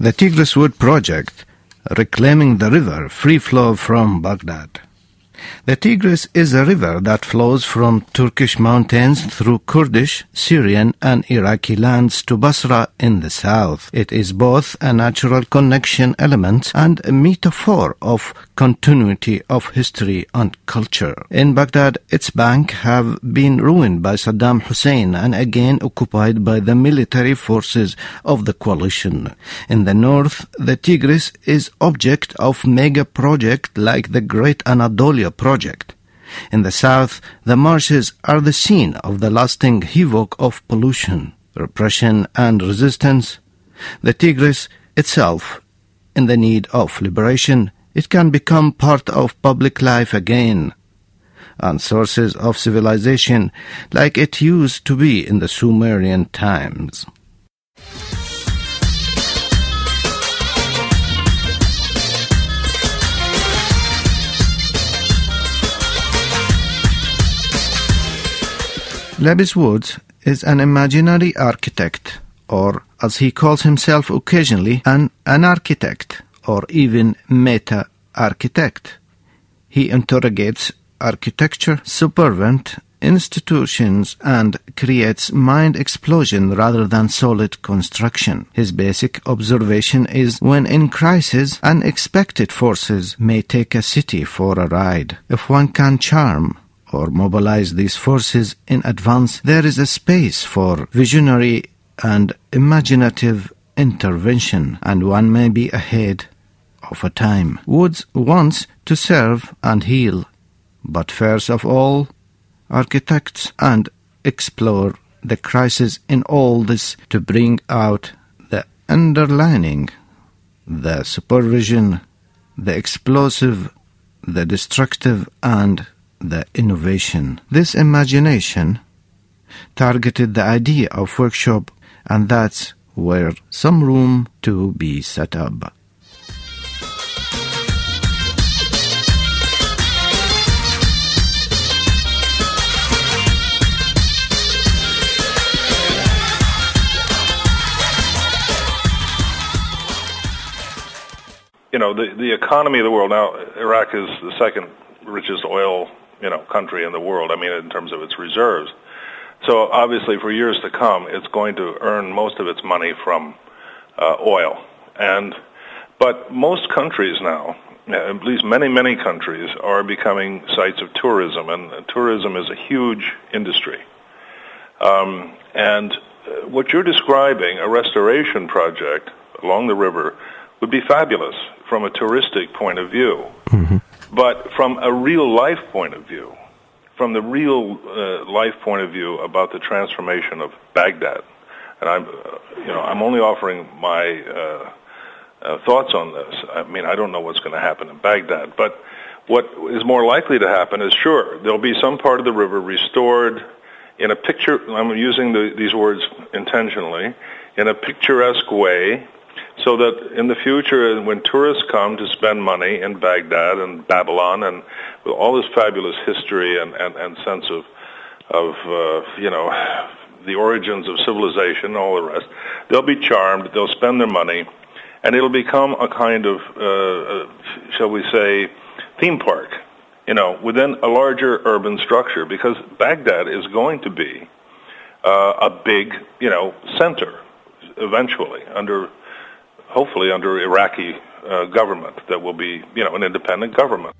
The Tigris Wood Project, reclaiming the river free flow from Baghdad. The Tigris is a river that flows from Turkish mountains through Kurdish, Syrian and Iraqi lands to Basra in the south. It is both a natural connection element and a metaphor of continuity of history and culture. In Baghdad, its banks have been ruined by Saddam Hussein and again occupied by the military forces of the coalition. In the north, the Tigris is object of mega projects like the Great Anatolia Project. In the south, the marshes are the scene of the lasting havoc of pollution, repression and resistance. The Tigris itself, in the need of liberation, it can become part of public life again, and sources of civilization like it used to be in the Sumerian times. Lebis Woods is an imaginary architect, or as he calls himself occasionally, an architect, or even meta-architect. He interrogates architecture, subverts institutions, and creates mind explosion rather than solid construction. His basic observation is when in crisis, unexpected forces may take a city for a ride. If one can charm or mobilize these forces in advance, there is a space for visionary and imaginative intervention, and one may be ahead of a time. Woods wants to serve and heal, but first of all, architects and explore the crisis in all this to bring out the underlining, the supervision, the explosive, the destructive, and the innovation. This imagination targeted the idea of workshop, and that's where some room to be set up. You know, the economy of the world now, Iraq is the second richest oil country in the world, in terms of its reserves. So obviously for years to come, it's going to earn most of its money from oil. But most countries now, at least many countries, are becoming sites of tourism, and tourism is a huge industry. And what you're describing, a restoration project along the river, would be fabulous from a touristic point of view. Mm-hmm. But from a real-life point of view, from the real-life point of view about the transformation of Baghdad, and I'm only offering my thoughts on this. I don't know what's going to happen in Baghdad, but what is more likely to happen is, sure, there'll be some part of the river restored in a picture. I'm using these words intentionally, in a picturesque way, so that in the future, when tourists come to spend money in Baghdad and Babylon and with all this fabulous history and sense of the origins of civilization and all the rest, they'll be charmed, they'll spend their money, and it'll become a kind of, shall we say, theme park, within a larger urban structure, because Baghdad is going to be a big, center eventually hopefully under Iraqi government that will be, an independent government.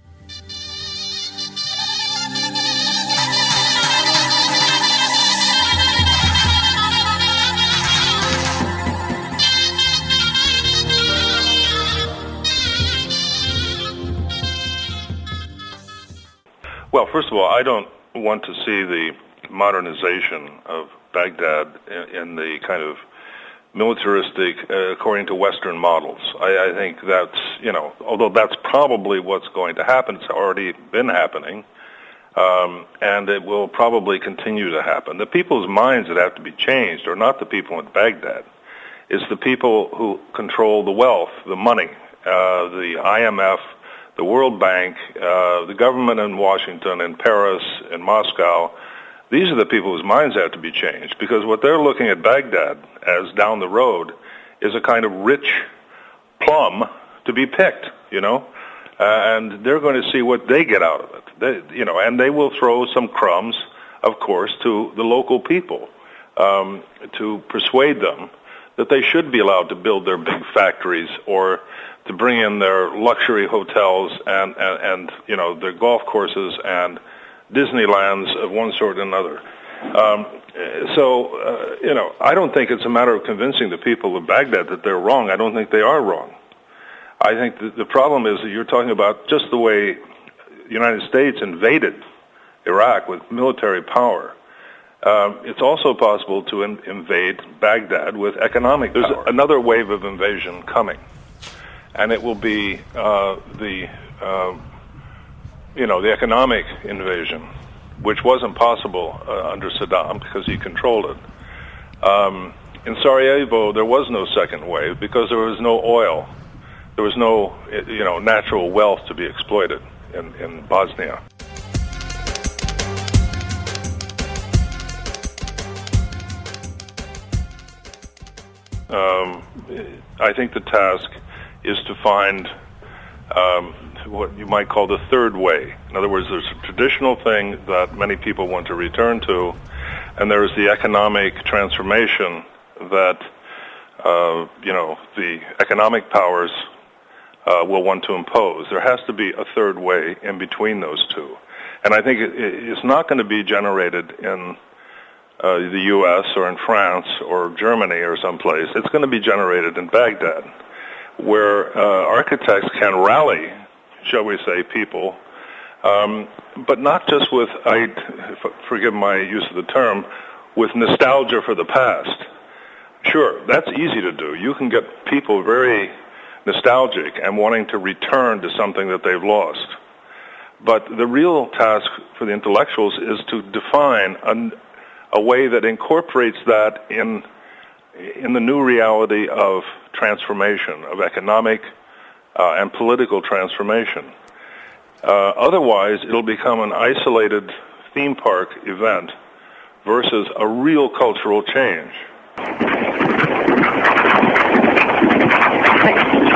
Well, first of all, I don't want to see the modernization of Baghdad in the kind of militaristic, according to Western models. I think that's, although that's probably what's going to happen, it's already been happening, and it will probably continue to happen. The people's minds that have to be changed are not the people in Baghdad. It's the people who control the wealth, the money, the IMF, the World Bank, the government in Washington, in Paris, in Moscow. These are the people whose minds have to be changed, because what they're looking at Baghdad as down the road is a kind of rich plum to be picked, and they're going to see what they get out of it. And they will throw some crumbs, of course, to the local people to persuade them that they should be allowed to build their big factories or to bring in their luxury hotels and their golf courses and Disneylands of one sort or another. I don't think it's a matter of convincing the people of Baghdad that they're wrong. I don't think they are wrong. I think that the problem is that you're talking about just the way the United States invaded Iraq with military power. It's also possible to invade Baghdad with economic power. There's another wave of invasion coming, and it will be the economic invasion, which wasn't possible under Saddam because he controlled it. In Sarajevo, there was no second wave because there was no oil. There was no, natural wealth to be exploited in Bosnia. I think the task is to find what you might call the third way. In other words, there's a traditional thing that many people want to return to, and there is the economic transformation that the economic powers will want to impose. There has to be a third way in between those two, and I think it's not going to be generated in the U.S. or in France or Germany or someplace. It's going to be generated in Baghdad, where architects can rally, shall we say, people, but not just with, forgive my use of the term, with nostalgia for the past. Sure, that's easy to do. You can get people very nostalgic and wanting to return to something that they've lost. But the real task for the intellectuals is to define a way that incorporates that in the new reality of transformation, of economic and political transformation. Otherwise, it'll become an isolated theme park event versus a real cultural change.